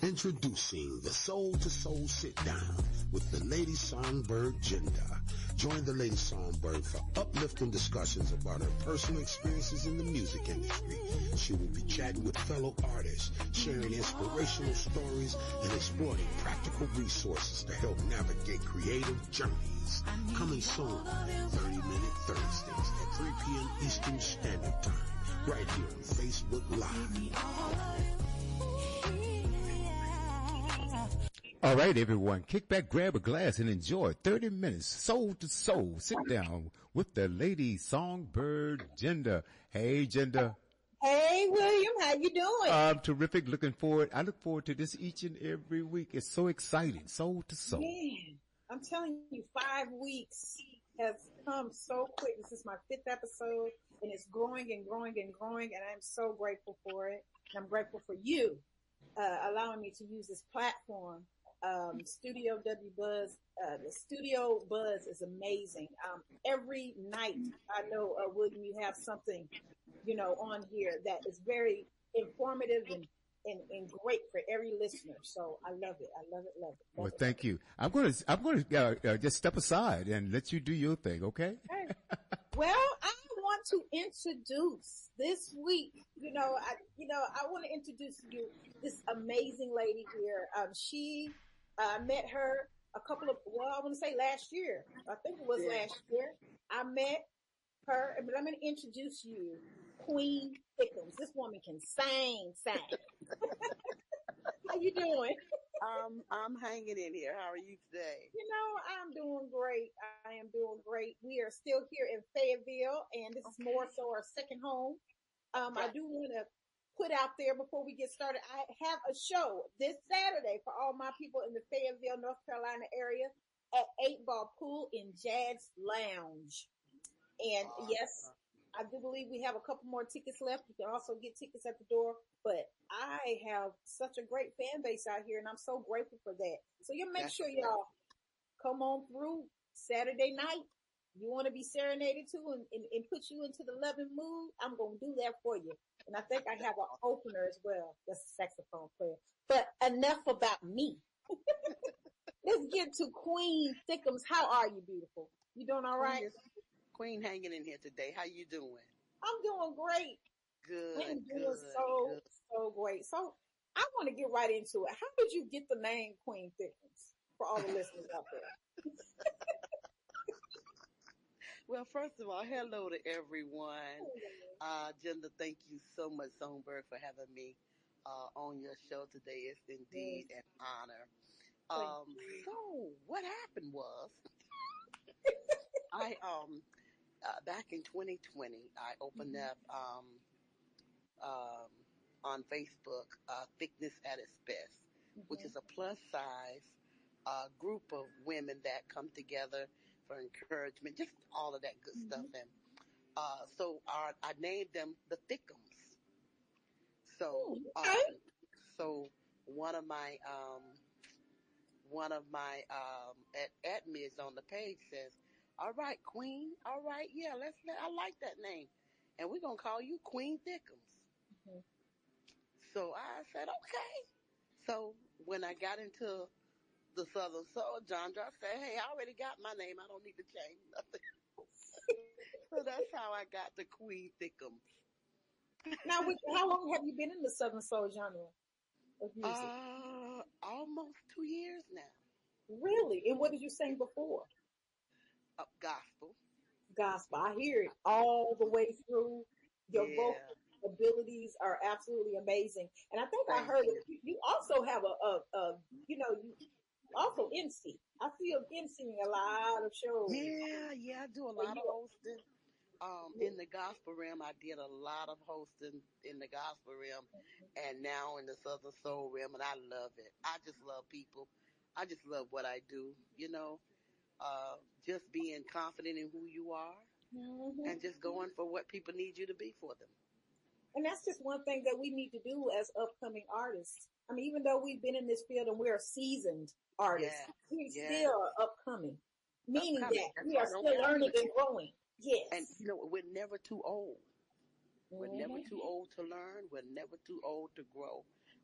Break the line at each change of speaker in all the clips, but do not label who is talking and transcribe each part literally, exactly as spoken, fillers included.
Introducing the Soul to Soul Sit Down with the Lady Songbird Gender. Join the Lady Songbird for uplifting discussions about her personal experiences in the music industry. She will be chatting with fellow artists, sharing inspirational stories, and exploring practical resources to help navigate creative journeys. Coming soon, thirty minute Thursdays at three p.m. Eastern Standard Time, right here on Facebook Live.
All right, everyone, kick back, grab a glass, and enjoy thirty minutes, soul to soul. Sit down with the Lady Songbird Gender. Hey, Gender.
Hey, William, how you doing?
I'm terrific. Looking forward. I look forward to this each and every week. It's so exciting, soul to soul.
Man, I'm telling you, five weeks has come so quick. This is my fifth episode, and it's growing and growing and growing, and I'm so grateful for it. And I'm grateful for you uh, allowing me to use this platform. Um, Studio W Buzz, uh, the Studio Buzz is amazing. Um, every night, I know, uh, William, you have something, you know, on here that is very informative and, and, and great for every listener. So I love it. I love it. Love it. Love
well,
it.
thank you. I'm going to, I'm going to uh, uh, just step aside and let you do your thing. Okay.
Okay. Well, I want to introduce this week, you know, I, you know, I want to introduce you this amazing lady here. Um, she, I uh, met her a couple of, well, I want to say last year. I think it was yeah. last year. I met her, but I'm going to introduce you, Queen Thickums. This woman can sing, sing. How you doing?
Um, I'm hanging in here. How are you today?
You know, I'm doing great. I am doing great. We are still here in Fayetteville, and this is more so our second home. Um, right. I do want to put out there before we get started, I have a show this Saturday for all my people in the Fayetteville, North Carolina area at Eight Ball Pool in Jazz Lounge. And awesome. Yes, I do believe we have a couple more tickets left. You can also get tickets at the door. But I have such a great fan base out here, and I'm so grateful for that. So you make That's sure y'all come on through Saturday night. You want to be serenaded to and, and, and put you into the loving mood, I'm going to do that for you. And I think I have an opener as well. That's a saxophone player. But enough about me. Let's get to Queen Thickums. How are you, beautiful? You doing all right?
Queen hanging in here today. How you doing?
I'm doing great.
Good,
I'm doing
good,
so,
good.
so great. So I want to get right into it. How did you get the name Queen Thickums for all the listeners out there?
Well, first of all, hello to everyone. Uh, Gender, thank you so much, Songbird, for having me uh, on your show today. It's indeed an honor. Um, so what happened was, I um uh, back in twenty twenty, I opened mm-hmm. up um um on Facebook, uh, Thickness at its Best, mm-hmm. which is a plus size uh, group of women that come together for encouragement, just all of that good mm-hmm. stuff. And uh, so our, I named them the Thickums. So,
okay.
um, so one of my um, one of my um, ad- admins on the page says, "All right, Queen. All right, yeah, let's. Let, I like that name, and we're gonna call you Queen Thickums." Mm-hmm. So I said, "Okay." So when I got into the Southern Soul, John John said, "Hey, I already got my name. I don't need to change nothing." So that's how I got the Queen Thickums.
Now, how long have you been in the Southern Soul genre of music?
Uh, almost two years now.
Really? And what did you sing before?
Uh, gospel.
Gospel. I hear it all the way through. Your
yeah.
vocal abilities are absolutely amazing. And I think
Thank
I heard
you.
it. You also have a, a, a you know, you also M C. I see you emceeing a lot of shows.
Yeah, yeah, I do a lot of hosting. Um, in the gospel realm, I did a lot of hosting in the gospel realm, and now in the Southern Soul realm, and I love it. I just love people. I just love what I do, you know, uh, just being confident in who you are mm-hmm. and just going for what people need you to be for them.
And that's just one thing that we need to do as upcoming artists. I mean, even though we've been in this field and we're seasoned artists, yes, we yes. still are upcoming, meaning upcoming. that that's we are still learning and growing. Yes.
And, you know, we're never too old. Mm-hmm. We're never too old to learn. We're never too old to grow.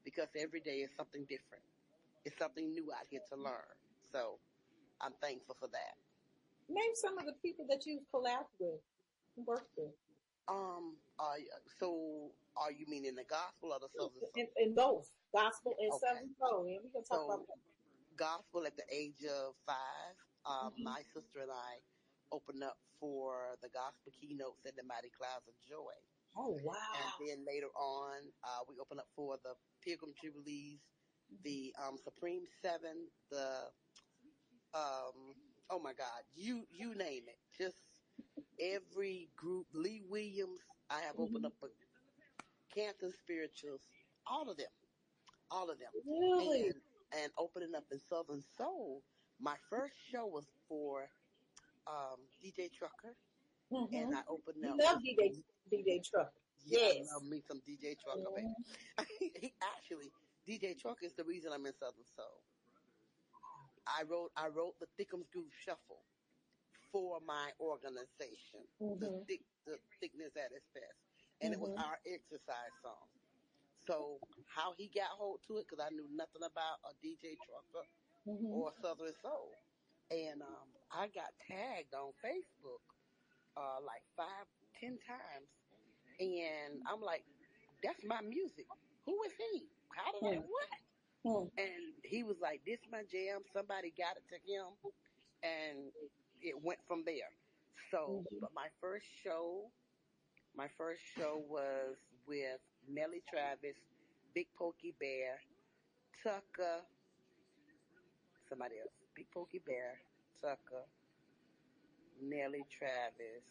because every day is something different. It's something new out here to learn. So I'm thankful for that.
Name some of the people that you've collabed with, worked with.
Um, uh, so are you meaning the gospel or the southern soul?
In, in both gospel and
Okay.
Southern soul. And we can talk
So
about that.
gospel at the age of five, um,
Mm-hmm.
my sister and I opened up for the gospel keynotes at the Mighty Clouds of Joy.
Oh wow.
And then later on, uh, we opened up for the Pilgrim Jubilees, the um, Supreme Seven, the um, oh my God, you you name it, just every group. Lee Williams, I have opened
Mm-hmm.
up a Canton Spirituals, all of them, all of them,
Really?
and and opening up in Southern Soul. My first show was for um, D J Trucker, and
Mm-hmm.
I opened
You
up
love
with
D J D J Trucker.
yeah, I
Yes.
love me some D J Trucker,
Mm-hmm.
baby. he actually D J Trucker is the reason I'm in Southern Soul. I wrote I wrote the Thickums Groove Shuffle for my organization, the
Mm-hmm.
thick the thickness at its best, and it was
Mm-hmm.
our exercise song. So how he got hold to it, because I knew nothing about a D J Trucker
Mm-hmm.
or Southern Soul, and um, I got tagged on Facebook uh, like five, ten times, and I'm like, "That's my music. Who is he? How did I what?"
Mm-hmm.
And he was like, "This my jam. Somebody got it to him." And it went from there. So,
Mm-hmm.
but my first show, my first show was with Nelly Travis, Big Pokey Bear, Tucker, somebody else, Big Pokey Bear, Tucker, Nelly Travis.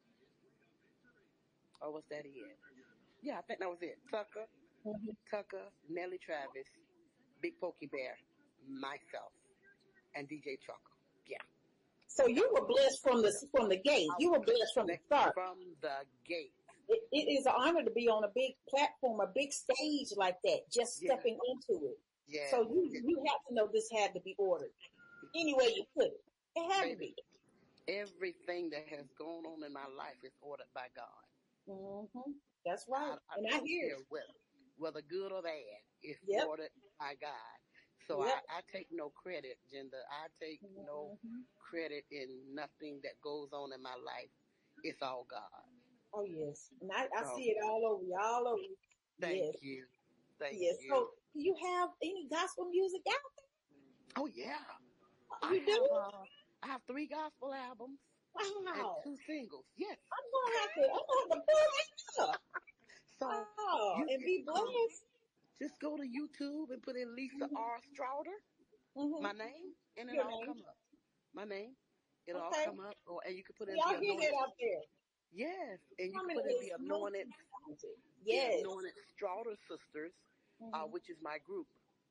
Oh, was that it? Yeah, I think that was it. Tucker,
Mm-hmm.
Tucker, Nelly Travis, Big Pokey Bear, myself, and D J Trucker. Yeah,
So
that
you
was
were blessed from the from the gate.
I
You
was
were blessed from the
blessed
start.
from the gate.
It, it is an honor to be on a big platform, a big stage like that, just
Yeah,
stepping into it.
yeah,
So you
yeah,
you have to know this had to be ordered. Any way you put it, it had to
baby.
be.
Everything that has gone on in my life is ordered by God.
Mm-hmm. That's
I,
right,
I,
and
I
I
don't
hear
care
it.
whether, whether good or bad, it's
Yep,
ordered by God. So
yep.
I, I take no credit, Gender. I take no
Mm-hmm.
credit in nothing that goes on in my life. It's all God.
Oh yes, and I, I
So
see it all over you, all over you.
thank
Yes,
you. Thank
yes.
you.
So, do you have any gospel music out?
Oh yeah. I
You do?
have uh I have three gospel albums and
Wow.
two singles. Yes.
I'm gonna have to. I'm gonna have to pull that up.
So
Wow,
you
and
can
be
um
blessed.
just go to YouTube and put in Lisa
Mm-hmm.
R. Strouder,
Mm-hmm.
my name, and it
Your
all
name.
come up. My name, it'll all
Okay.
come up. Or and you can put in the
Y'all hear
anointed.
that out there?
Yes, and you can
Woman
put in
is
the anointed,
multi-talented.
the
Yes.
anointed Strouder sisters, uh,
Mm-hmm.
which is my group.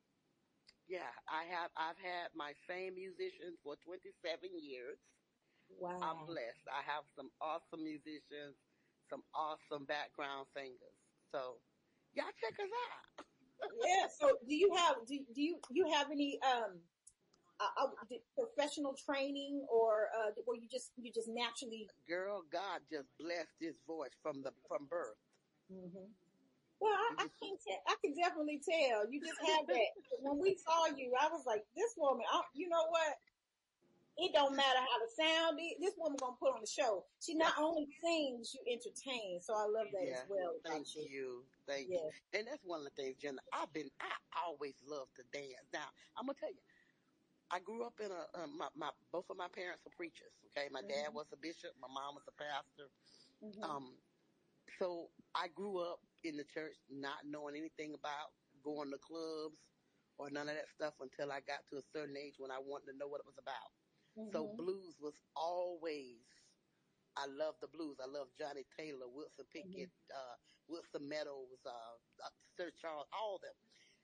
Yeah, I have. I've had my same musicians for twenty-seven years. I'm
Wow.
blessed. I have some awesome musicians, some awesome background singers. So, y'all check us out.
Yeah. So, do you have do, do you you have any um uh, uh, d- professional training or uh, where you just you just naturally?
Girl, God just blessed this voice from the from birth.
Hmm. Well, I,
He
I
just
can tell. I can definitely tell. You just had that. When we saw you, I was like, this woman. I, you know what? It don't matter how the sound is. This woman gonna put on the show. She not only sings, you entertain. So I love that as
yeah.
well about
Thank
you.
you, thank you.
Yeah.
And that's one of the things, Jenna. I've been. I always loved to dance. Now I'm gonna tell you. I grew up in a uh, my, my both of my parents were preachers. Okay, my dad
Hmm.
was a bishop, my mom was a pastor.
Hmm.
Um, so I grew up in the church, not knowing anything about going to clubs or none of that stuff until I got to a certain age when I wanted to know what it was about. So
Hmm.
blues was always. I love the blues. I love Johnny Taylor, Wilson
Hmm.
Pickett, uh, Wilson Meadows, uh, uh, Sir Charles, all of them.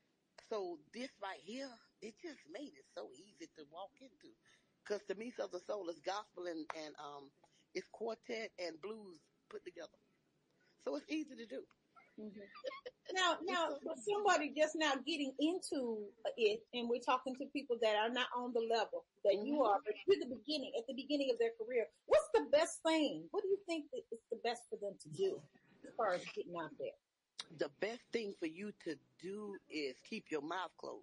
So this right here, it just made it so easy to walk into. Because to me, Southern Soul is gospel and, and um, it's quartet and blues put together. So it's easy to do.
Hmm. Now,
It's
now,
so
for
easy.
somebody just now getting into it, and we're talking to people that are not on the level that you
Hmm.
are, but to the beginning, at the beginning of their career, what's the best thing? What do you think that is the best for them to do as far as getting out there?
The best thing for you to do is keep your mouth closed.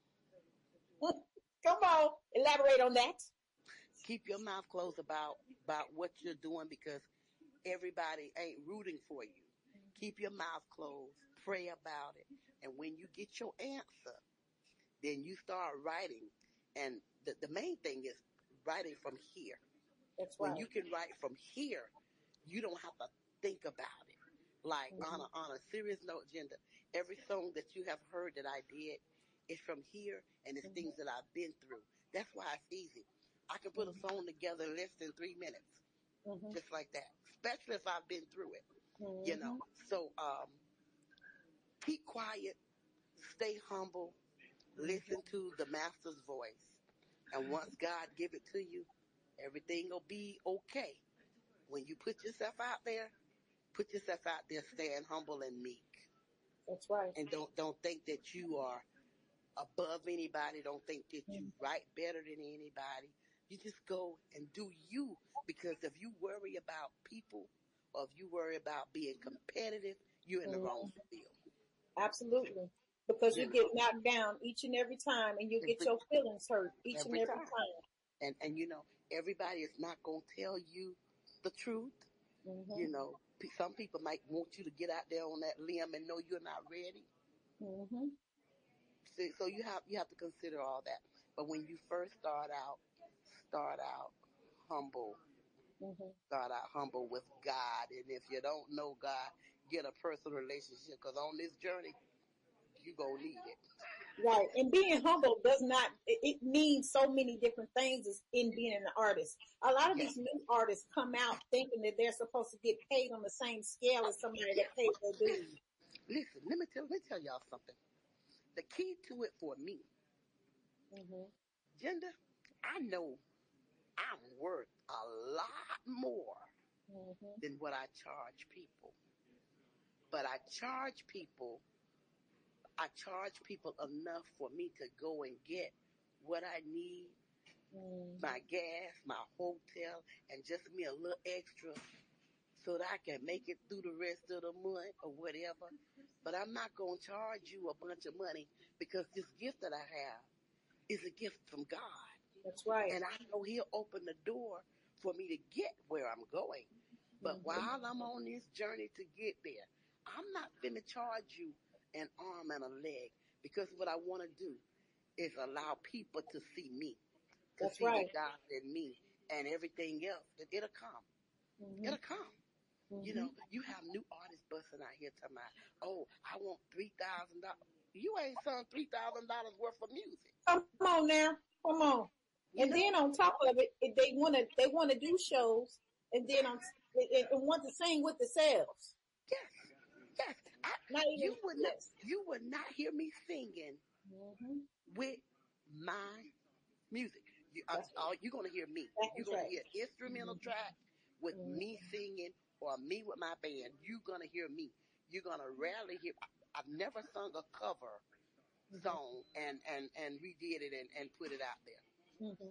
Come on, elaborate on that.
Keep your mouth closed about about what you're doing because everybody ain't rooting for you. Keep your mouth closed. Pray about it. And when you get your answer, then you start writing. And the, the main thing is writing from here.
That's
When
right.
you can write from here, you don't have to think about it. Like
Mm-hmm.
on a, on a serious note, Gender, every song that you have heard that I did is from here and it's
Mm-hmm.
things that I've been through. That's why it's easy. I can put a
Mm-hmm.
song together in less than three minutes,
Mm-hmm.
just like that, especially if I've been through it, you know.
Mm-hmm.
So um, keep quiet, stay humble, listen
Mm-hmm.
to the master's voice. And once God give it to you, everything will be okay. When you put yourself out there, put yourself out there, stand humble and meek.
That's right.
And don't don't think that you are above anybody. Don't think that you
Mm-hmm.
write better than anybody. You just go and do you. Because if you worry about people or if you worry about being competitive, you're in the wrong
Mm-hmm.
field.
Absolutely. Because
You
you
know,
get knocked down each and every time, and you get
every
your feelings hurt each and
every
every
time.
time.
And and you know, everybody is not gonna tell you the truth.
Mm-hmm.
You know, some people might want you to get out there on that limb and know you're not ready.
Mm-hmm.
So, so you have you have to consider all that. But when you first start out, start out humble.
Mm-hmm.
Start out humble with God. And if you don't know God, get a personal relationship. Because on this journey, you gonna need it.
Right. And being humble does not, it, it means so many different things as in being an artist. A lot of
Yes,
these new artists come out thinking that they're supposed to get paid on the same scale as somebody
yes.
that pays their dues.
Listen, let me tell let me tell y'all something. The key to it for me,
Mm-hmm.
Gender, I know I'm worth a lot more
Mm-hmm.
than what I charge people. But I charge people, I charge people enough for me to go and get what I need,
Mm-hmm.
my gas, my hotel, and just me a little extra so that I can make it through the rest of the month or whatever. But I'm not going to charge you a bunch of money because this gift that I have is a gift from God.
That's right.
And I know He'll open the door for me to get where I'm going. But
Mm-hmm.
while I'm on this journey to get there, I'm not going to charge you an arm and a leg because what I want to do is allow people to see me, to
That's
see the
right.
God in me and everything else. That it'll come.
Mm-hmm.
It'll come. You
Mm-hmm.
know, you have new artists busting out here talking about, oh, I want three thousand dollars. You ain't selling three thousand dollars worth of music.
Come on now. Come on.
You
And
know?
then on top of it, if they want to, they want to do shows and then on, and and want to sing with themselves.
Yes. Yes. I,
Not even,
you would not
yes.
you would not hear me singing
Mm-hmm.
with my music. You, uh,
That's
uh, you're gonna hear me.
backing
You're gonna
track.
hear instrumental
Mm-hmm.
track with me
Mm-hmm.
singing or me with my band. You're gonna hear me. You're gonna rarely hear. I, I've never sung a cover
Mm-hmm.
song and and and redid it and, and put it out there.
Mm-hmm.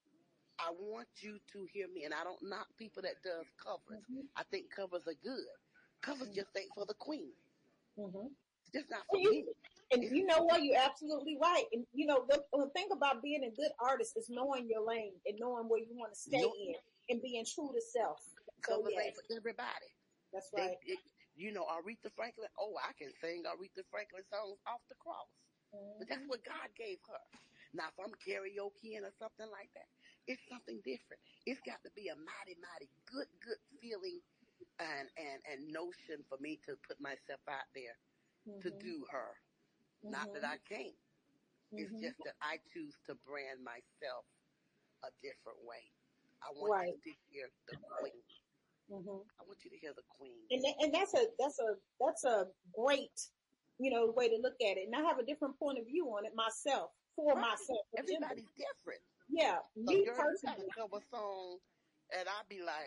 I want you to hear me, and I don't knock people that does covers.
Mm-hmm.
I think covers are good. Covers just ain't for the queen.
Mm-hmm.
It's just not for
And you,
me.
and
It's
you know what? You're absolutely right. And you know, the, the thing about being a good artist is knowing your lane and knowing where you want to stay
no
in and being true to self. So
covers ain't
yes,
for everybody.
that's
They,
right.
it, you know, Aretha Franklin. Oh, I can sing Aretha Franklin songs off the cross, but that's
Mm-hmm.
what God gave her. Now, if I'm karaokeing or something like that, it's something different. It's got to be a mighty, mighty good, good feeling and and and notion for me to put myself out there to
Mm-hmm.
do her. Not that
Mm-hmm.
I can't. It's
Mm-hmm.
just that I choose to brand myself a different way. I want you
Right.
to hear the queen.
Mm-hmm.
I want you to hear the queen.
And tha- and that's a that's a that's a great, you know, way to look at it. And I have a different point of view on it myself for
Right.
myself for gender.
Everybody's different.
Yeah,
Cause
me
girl, you got to
personally.
cover a song, and I'll be like,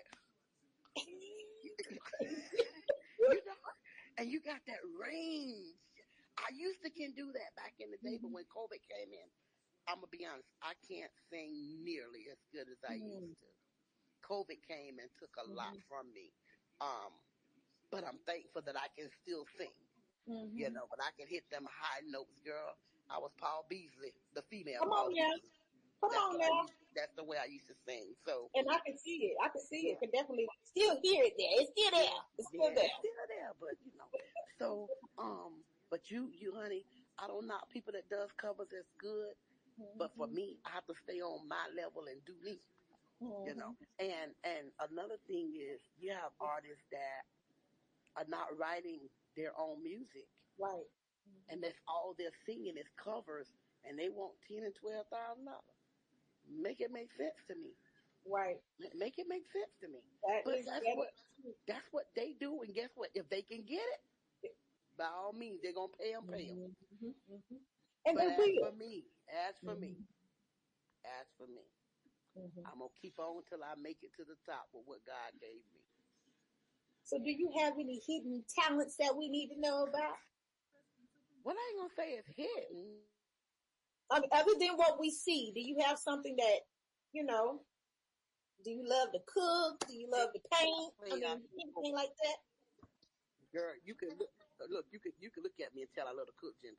you know, and you got that range. I used to can do that back in the day, but
Mhm.
when COVID came in, I'm gonna be honest, I can't sing nearly as good as I used
Mhm.
to. COVID came and took a lot
Mhm.
from me, um, but I'm thankful that I can still sing.
Mm-hmm.
You know, but I can hit them high notes, girl. I was Paul Beasley, the female
Come
Paul
on now.
Beasley.
Come
That's
on
what I
now.
used. That's the way I used to sing. So
And I can see it. I can see
yeah,
it. Can definitely still hear it there. It's still
yeah,
there. It's still
yeah. It's
there.
still there, but you know. So um, but you, you, honey, I don't knock people that does covers as good. But for
Mm-hmm.
me, I have to stay on my level and do me. You
Mm-hmm.
know. And and another thing is, you have artists that are not writing their own music,
Right.
and
Mm-hmm.
that's all they're singing is covers, and they want ten and twelve thousand dollars. Make it make sense to me.
Right.
Make it make sense to me.
That
But
is
that's
that
what
is true.
that's what they do, and guess what? If they can get it, by all means, they're gonna pay them, pay them.
Mm-hmm. Mm-hmm. And
But
they
as for
will.
me, as for me,
Mm-hmm.
as for me,
Mm-hmm.
I'm gonna keep on till I make it to the top with what God gave me.
So, do you have any hidden talents that we need to know about?
What I ain't gonna say is hidden.
I mean, other than what we see, do you have something that, you know, do you love to cook? Do you love to paint? I
Played out
mean,
in the
anything like that?
girl, you can look, look, you can you can look at me and tell I love to cook, Jinder.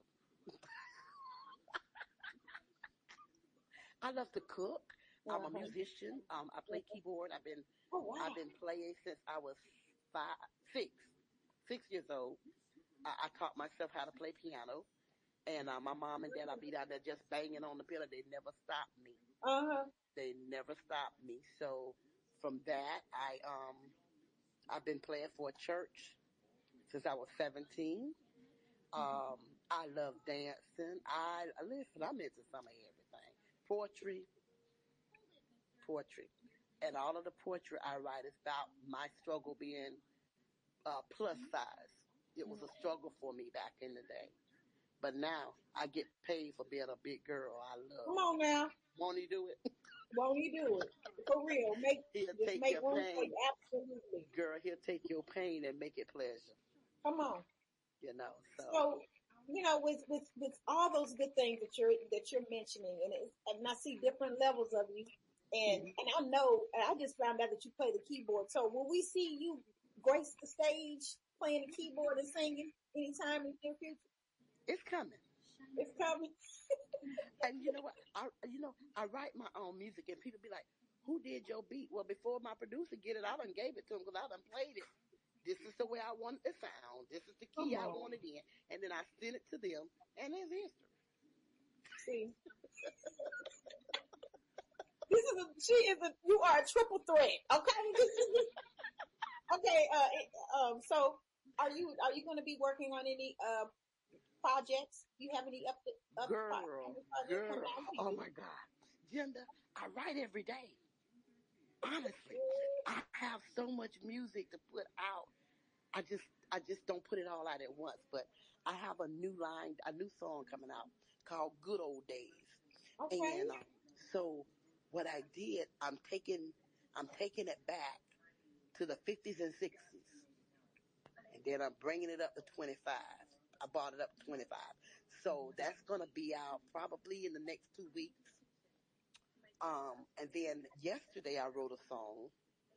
I love to cook. I'm a
Uh-huh.
musician. Um, I play keyboard. I've been
Oh, wow.
I've been playing since I was five, six, six years old. I, I taught myself how to play piano, and uh, my mom and dad, I be down there just banging on the piano. They never stopped me.
Uh-huh.
They never stopped me. So from that, I um I've been playing for a church since I was seventeen. Um, I love dancing. I listen. I'm into some of everything. Poetry, poetry, and all of the poetry I write is about my struggle being uh, plus size. It was a struggle for me back in the day, but now I get paid for being a big girl. I love.
Come on now.
Won't he do it?
Won't you do it? For real. Make
He'll
just
take
make
your
room for you.
pain,
Absolutely.
girl. He'll take your pain and make it pleasure.
Come on.
You know. So
So, you know, with with with all those good things that you're that you're mentioning, and it's, and I see different levels of you, and
mhm.
and I know, and I just found out that you play the keyboard. So, will we see you grace the stage playing the keyboard and singing anytime in the near future?
It's coming.
It's coming.
And you know what? I you know I write my own music, and people be like, "Who did your beat?" Well, before my producer get it, I done gave it to him because I done played it. This is the way I want it to sound. This is the key
Come
I
on.
want it in, and then I send it to them, and it's history.
See, this is a she is a you are a triple threat. Okay. Okay. Uh. it- Um. So, are you are you going to be working on any uh projects? You have any up up
Girl,
upcoming projects coming
girl,
out for
oh
you?
my God, Genda, I write every day. Honestly, I have so much music to put out. I just I just don't put it all out at once. But I have a new line, a new song coming out called "Good Old Days,"
Okay.
and um, so what I did, I'm taking I'm taking it back to the fifties and sixties, and then I'm bringing it up to twenty-five. I brought it up to twenty-five, so that's gonna be out probably in the next two weeks. Um, and then yesterday I wrote a song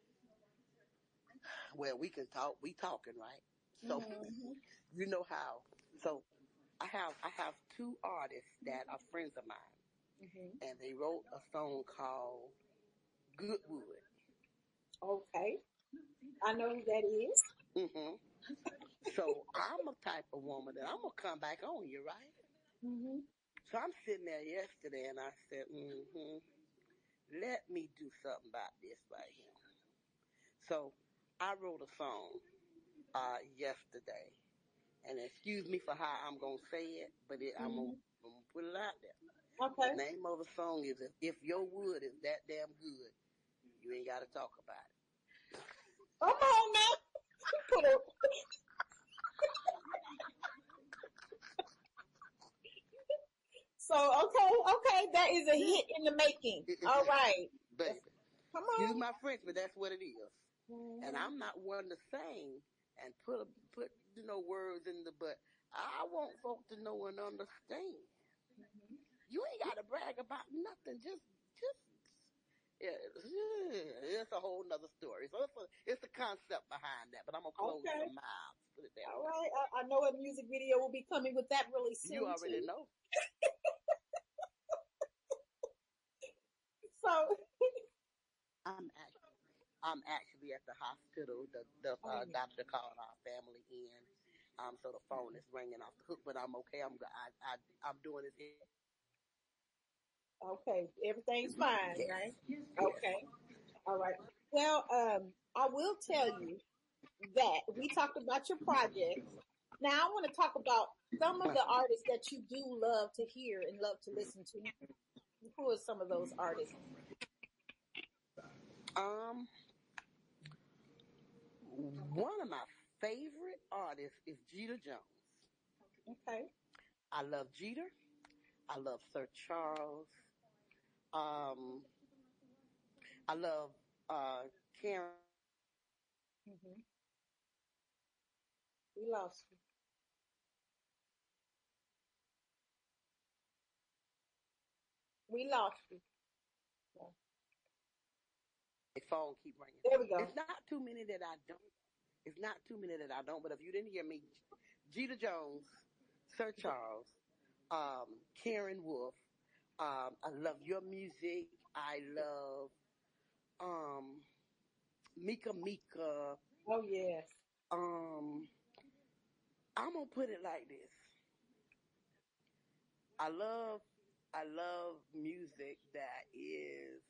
where we can talk. We talking, right? So
Mm-hmm.
you know how. So I have I have two artists that are friends of mine,
Mm-hmm.
and they wrote a song called Goodwood.
Okay. I know who that is.
hmm So I'm a type of woman that I'm gonna come back on you, right?
Mm-hmm.
So I'm sitting there yesterday, and I said, mm-hmm, let me do something about this right here. So I wrote a song uh, yesterday, and excuse me for how I'm gonna say it, but it, I'm, gonna,
Mm-hmm.
I'm gonna put it out there. The
Okay.
name of the song is "If, if Your Wood Is That Damn Good, You Ain't Got to Talk About It."
Come on now. Put a, so okay, okay, that is a hit in the making. All right.
Baby,
That's, come
excuse
on.
my French, but that's what it is. And
Mm-hmm.
I'm not one to sing and put a, put you know words in the but. I want folk to know and understand.
Mm-hmm.
You ain't got to brag about nothing. Just just Yeah, it's a whole nother story. So it's a, it's the concept behind that, but I'm gonna close
Okay.
some mouths. Put it that
All
way.
right. I, I know a music video will be coming with that really
You
soon
already
too.
know.
So,
I'm actually, I'm actually at the hospital. The the
oh,
uh,
yeah.
doctor called our family in, um, so the phone is ringing off the hook. But I'm okay. I'm I, I I'm doing this.
Okay. Everything's fine,
Yes,
right?
yes.
Okay. All right. Well, um, I will tell you that we talked about your projects. Now I want to talk about some of the artists that you do love to hear and love to listen to. Who are some of those artists?
Um, one of my favorite artists is Jeter Jones.
Okay.
I love Jeter. I love Sir Charles. Um, I love uh, Karen.
Mm-hmm. We lost you. We lost you. Yeah.
The phone keep ringing.
There we go.
It's not too many that I don't. It's not too many that I don't. But if you didn't hear me, Jeter Jones, Sir Charles, um, Karen Wolf. Um, I love your music. I love um, Mika Mika.
Oh yes.
Um, I'm gonna put it like this. I love I love music that is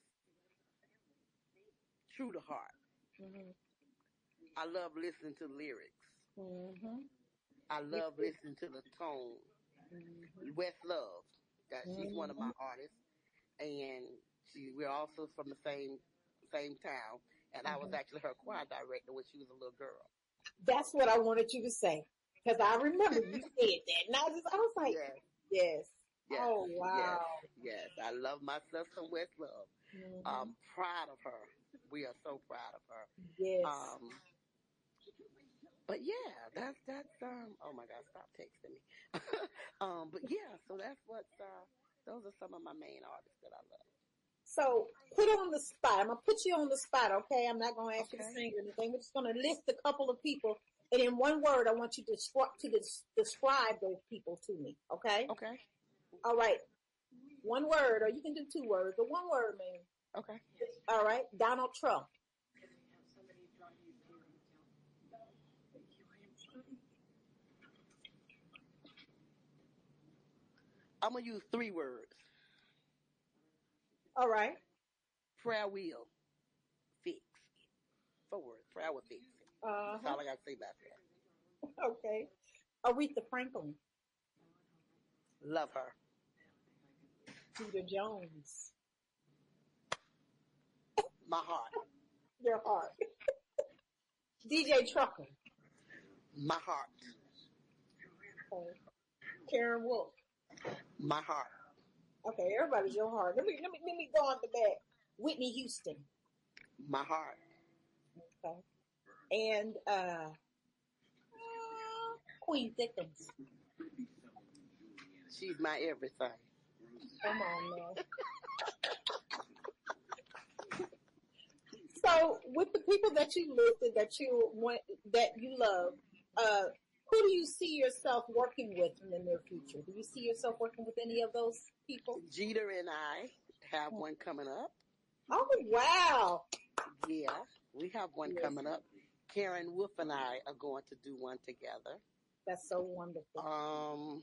true to heart.
Mm-hmm.
I love listening to lyrics.
Mm-hmm.
I
Me
love
too.
listening to the tone.
Mm-hmm.
West Love, that she's one of
Mm-hmm.
my artists, and she we're also from the same same town. And I was
Mm-hmm.
actually her choir director when she was a little girl.
That's what I wanted you to say because I remember you said that, and I was I was like,
Yes,
yes.
yes,
Oh
yes,
wow.
yes. I love myself some West Love.
Mm-hmm.
I'm proud of her. We are so proud of her.
Yes.
Um, But yeah, that's that's um. Oh my God, stop texting me. um, but yeah, so that's what's uh. Those are some of my main artists that I love.
So put on the spot. I'm gonna put you on the spot, okay? I'm not gonna ask you to
Okay,
sing or anything. We're just gonna list a couple of people, and in one word, I want you to descri- to des- describe those people to me, okay?
okay,
All right, one word, or you can do two words, but one word, man.
okay.
All right, Donald Trump.
I'm gonna use three words.
All right,
Prayer will fix it. Four words. Prayer will fix it.
uh
That's
huh.
all I gotta say about that.
Okay, Aretha Franklin,
Love her.
Peter Jones,
My heart.
your heart, D J Trucker,
My heart.
okay. Karen Wolf.
My heart.
Okay, everybody's your heart. Let me let me let me go on the back. Whitney Houston.
My heart.
Okay. And uh Queen Thickens.
She's my everything.
Come on now. So with the people that you listed that you want that you love, uh who do you see yourself working with in the near future? Do you see yourself working with any of those people?
Jeter and I have one coming up.
Oh wow.
Yeah, we have one
Yes,
coming up. Karen Wolf and I are going to do one together.
that's so wonderful.
Um,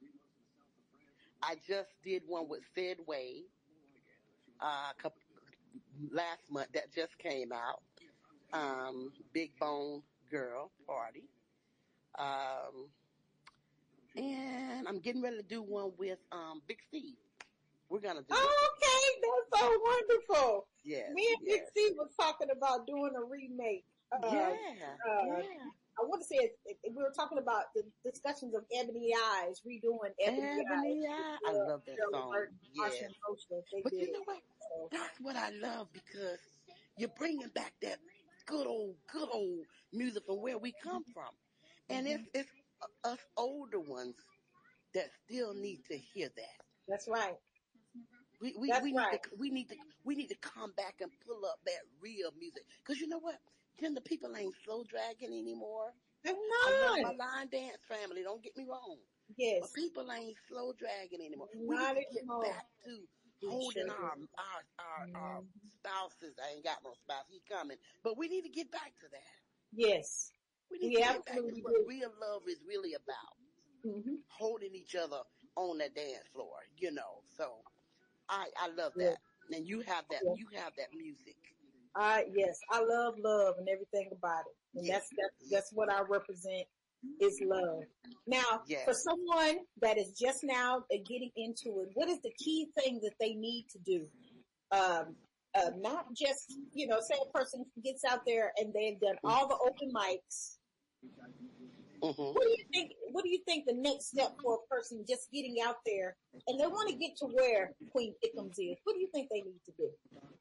I just did one with Sid Wade uh, a couple, last month that just came out. Um, Big Bone Girl Party. Um, and I'm getting ready to do one with um, Big Steve. We're gonna do it.
Okay, that's so wonderful.
Yes,
Me and Big
yes,
C was talking about doing a remake. Uh,
yeah,
uh,
yeah.
I want to say it, it, we were talking about the discussions of Ebony Eyes, redoing Ebony Eyes
Ebony
with
Eye. I
uh,
love that
Cheryl
song.
Burton,
Yes.
Marsha Roach. They
But
did
you
it.
know what?
So,
That's what I love because you're bringing back that good old, good old music from where we come from. And
hmm
it's, it's us older ones that still need to hear that.
that's right.
We we,
That's
we need
right.
to we need to we need to come back and pull up that real music. Cause you know what? Then the people ain't slow dragging anymore.
They're
I love
not.
my line dance family. Don't get me wrong. But
Yes.
people ain't slow dragging anymore. We need
Not
to get
anymore.
back to
We
holding
sure do.
our our our, our
Mhm.
spouses. I ain't got no spouse. He coming. But we need to get back to that.
Yes.
We need
We
to get back to
absolutely
what
do.
real love is really about.
Hmm.
Holding each other on the dance floor, you know. So I I love
Yes.
that. And you have that
Yes.
you have that music.
I yes, I love love and everything about it, and
Yeah.
that's that's
Yeah.
that's what I represent is love. Now, for
Yes.
someone that is just now uh, getting into it, what is the key thing that they need to do? Um, uh, not just you know, say a person gets out there and they've done all the open mics.
Mm-hmm.
What do you think? What do you think the next step for a person just getting out there and they want to get to where Queen Thickums is? What do you think they need to do?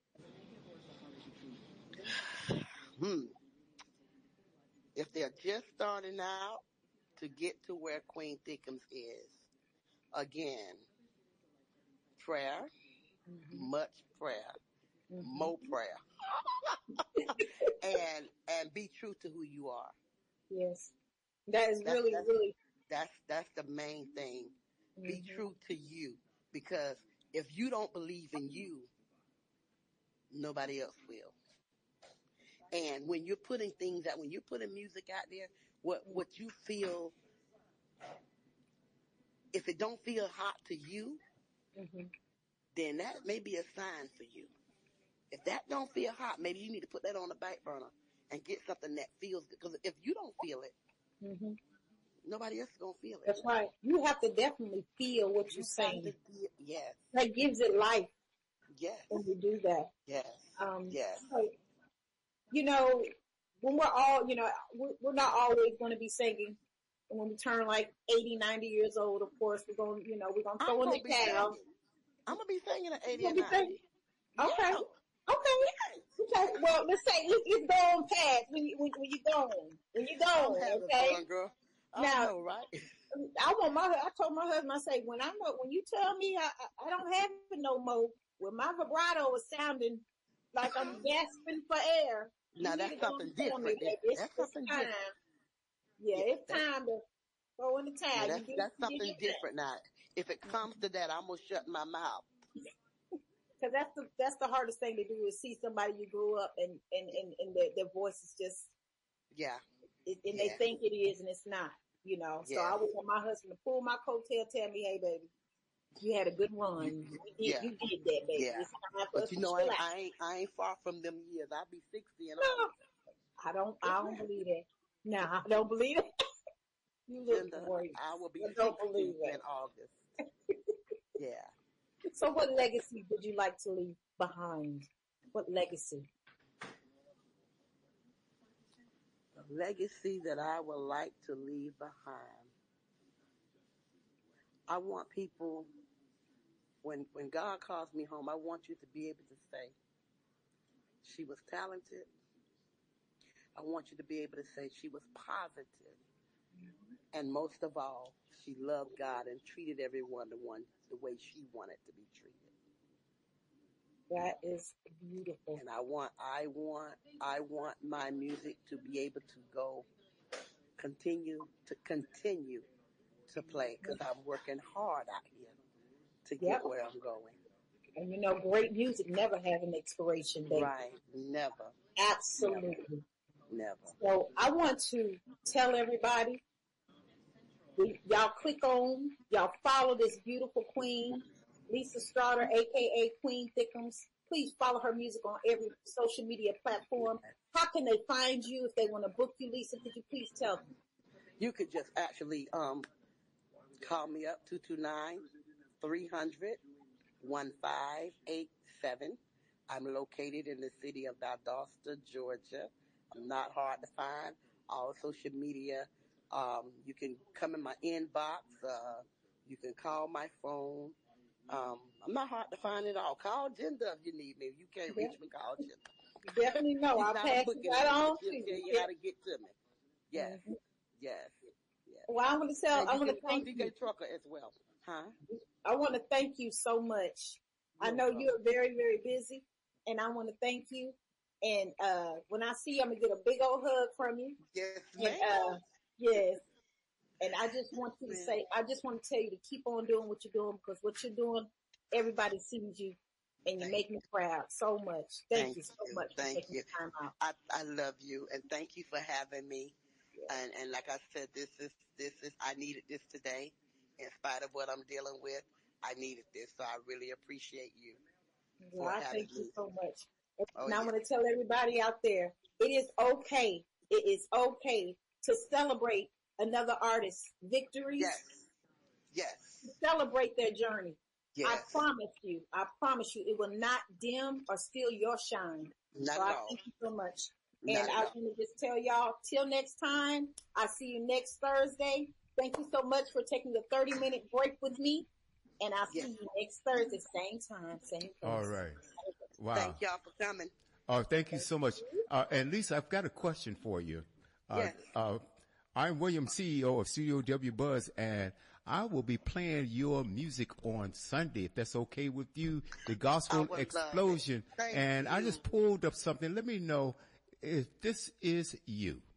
Hmm. If they're just starting out to get to where Queen Thickums is, again, prayer,
Hmm.
much prayer,
Hmm.
more prayer, and and be true to who you are.
Yes, that is
That's
really,
that's
really.
that's that's the main thing. Be
Hmm.
true to you, because if you don't believe in you, nobody else will. And when you're putting things out, when you're putting music out there, what what you feel, if it don't feel hot to you,
Hmm.
then that may be a sign for you. If that don't feel hot, maybe you need to put that on the back burner and get something that feels good. Because if you don't feel it,
Hmm.
nobody else is gonna feel it.
That's right. You have to definitely feel what you're
You have to
saying.
feel. Yes,
That gives it life
yes,
when you do that.
yes,
Um,
yes.
so, you know, when we're all, you know, we're, we're not always going to be singing. And when we turn like eighty, ninety years old, of course, we're going to, you know, we're going to
I'm
throw in the
gonna be
towel.
singing. I'm gonna be singing at
You're
eighty
going
and
to be singing?
ninety.
Okay.
Yeah,
Okay.
yes.
Okay. Well, let's say, let's, let's go on past when you, when, when you going. When you
I'm
going,
having
okay?
fun, girl. I
Now,
know, right?
I want my. I told my husband. I say when I know when you tell me I, I, I don't have it no more. When my vibrato is sounding like I'm gasping for air, you
Now
need
that's
to go and
something
tell me,
different. There.
baby. It's,
That's
it's
something
time.
different.
Yeah,
Yeah,
it's
that's
time to throw in the
yeah,
towel. You
that's
did.
that's
You did
something
your thing.
different now. If it comes to that, I'm gonna shut my mouth.
Because that's the that's the hardest thing to do is see somebody you grew up and and and, and their, their voice is just
Yeah,
it, and they
yeah,
think it is and it's not. You know. So I
yes.
would want my husband to pull my coattail, tell me, "Hey, baby, you had a good
You,
run.
you,
You did,
yeah,
you did that, baby.
yeah.
It's time for us
But you
to
know,
chill
I,
out."
I ain't I ain't far from them years. I'll be sixty in
No,
August.
I don't.
Yes,
I don't
ma'am.
believe that. No, I don't believe it. You look
Gender,
great.
I will be
I don't believe
sixty in
it.
August. Yeah.
So, what legacy would you like to leave behind? What legacy?
The legacy that I would like to leave behind. I want people, when when God calls me home, I want you to be able to say she was talented. I want you to be able to say she was positive, and most of all, she loved God and treated everyone the one the way she wanted to be treated.
That is beautiful.
And I want I want I want my music to be able to go continue to continue to play, because I'm working hard out here to get
Yep.
where I'm going.
And you know, great music never have an expiration date.
Right. Never. Never.
Absolutely.
Never.
So, I want to tell everybody, we, y'all click on, y'all follow this beautiful queen, Lisa Straughter, aka Queen Thickums. Please follow her music on every social media platform. How can they find you if they want to book you, Lisa? Could you please tell them?
You could just actually um call me up, two two nine, three hundred, fifteen eighty-seven. I'm located in the city of Valdosta, Georgia. I'm not hard to find. All social media. Um, you can come in my inbox. Uh, you can call my phone. Um, I'm not hard to find at all. Call Genda if you need me. If you can't reach me, call Genda.
You definitely know.
She's
I'll
not a
pass it
booking
right
agent, but
on
she'll
to
tell
you.
you
Yeah.
how to get to me. Yes,
Mhm.
yes, yes.
Well, I want to tell,
And
I
you
want
can
to
call
thank
D J
you.
Trucker as well. Huh?
I want to thank you so much. I know you're very, very busy, and I want to thank you. And uh, when I see you, I'm gonna get a big old hug from you.
Yes,
and,
ma'am.
uh, yes. And I just want you to say, I just want to tell you to keep on doing what you're doing, because what you're doing, everybody sees you, and you
Thank
make me proud so much. Thank,
Thank
you so
you.
much for
Thank
taking
you.
the time out.
I, I love you, and thank you for having me. And and like I said, this is this is I needed this today. In spite of what I'm dealing with, I needed this. So I really appreciate you
Well,
for
I
having
thank you
me.
so much.
Oh
And I
yeah.
want to tell everybody out there, it is okay. It is okay to celebrate another artist's victories,
Yes. Yes.
to celebrate their journey. I
Yes.
promise you, I promise you, it will not dim or steal your shine.
Not
So
at
I
all.
thank you so much.
Not
And
at
I
all.
want to just tell y'all, till next time, I'll see you next Thursday. Thank you so much for taking a thirty minute break with me. And I'll
Yes.
see you next Thursday, same time, same place.
All right. Wow.
Thank y'all for coming.
Oh, thank you so much. Uh, and Lisa, I've got a question for you. Uh,
Yes.
uh, I'm William, C E O of Studio W Buzz, and I will be playing your music on Sunday, if that's okay with you. The
I
Gospel
would love it.
Explosion.
Thank
And I
you.
just pulled up something. Let me know if this is you.